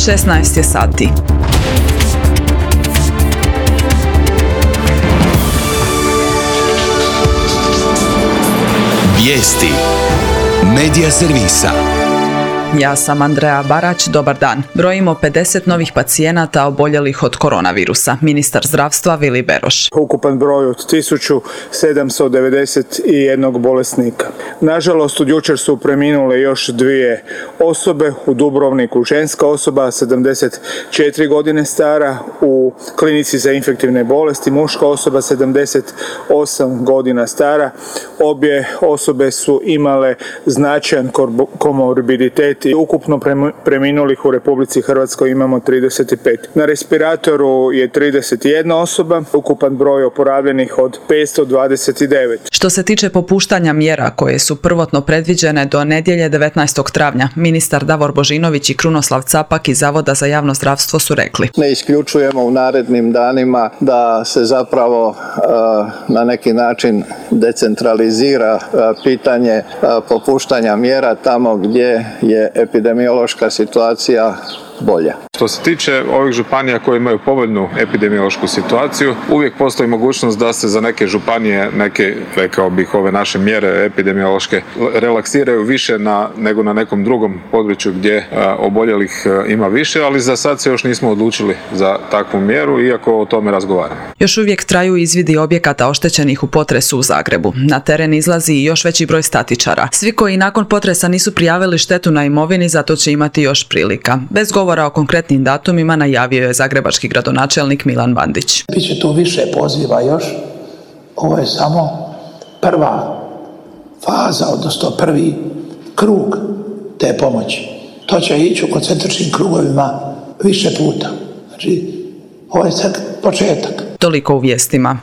16 je sati. Vijesti Medija servisa. Ja sam Andreja Barać, dobar dan. Brojimo 50 novih pacijenata oboljelih od koronavirusa. Ministar zdravstva Vili Beroš. Ukupan broj od 1791 bolesnika. Nažalost, od jučer su preminule još 2 osobe. U Dubrovniku ženska osoba, 74 godine stara, u klinici za infektivne bolesti muška osoba, 78 godina stara. Obje osobe su imale značajan komorbiditet i ukupno preminulih u Republici Hrvatskoj imamo 35. Na respiratoru je 31 osoba, ukupan broj oporavljenih od 529. Što se tiče popuštanja mjera koje su prvotno predviđene do nedjelje 19. travnja, ministar Davor Božinović i Krunoslav Capak iz Zavoda za javno zdravstvo su rekli: Ne isključujemo u narednim danima da se zapravo na neki način decentralizira pitanje popuštanja mjera tamo gdje je epidemiološka situacija bolja. Što se tiče ovih županija koje imaju povoljnu epidemiološku situaciju, uvijek postoji mogućnost da se za neke županije, rekao bih, ove naše mjere epidemiološke relaksiraju više nego na nekom drugom području gdje oboljelih ima više, ali za sad se još nismo odlučili za takvu mjeru, iako o tome razgovaramo. Još uvijek traju izvidi objekata oštećenih u potresu u Zagrebu. Na teren izlazi i još veći broj statičara. Svi koji nakon potresa nisu prijavili štetu na imovini, zato će imati još prilika. Bez govora o konkretnim datumima najavio je zagrebački gradonačelnik Milan Bandić. Biće tu više poziva još. Ovo je samo prva faza, odnosno prvi krug te pomoći. To će ići u koncentričnim krugovima više puta. Znači, ovo je sad početak. Toliko u vijestima.